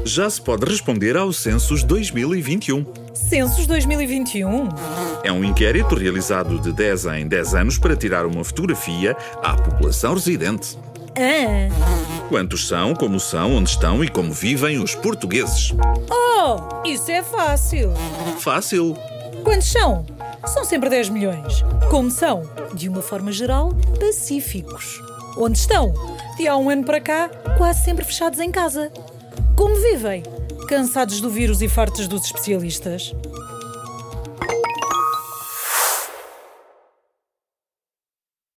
Já se pode responder ao Census 2021. Census 2021? É um inquérito realizado de 10 em 10 anos para tirar uma fotografia à população residente. Quantos são, como são, onde estão e como vivem os portugueses? Oh, isso é fácil. Fácil. Quantos são? São sempre 10 milhões. Como são? De uma forma geral, pacíficos. Onde estão? De há um ano para cá, quase sempre fechados em casa. Como vivem? Cansados do vírus e fartos dos especialistas.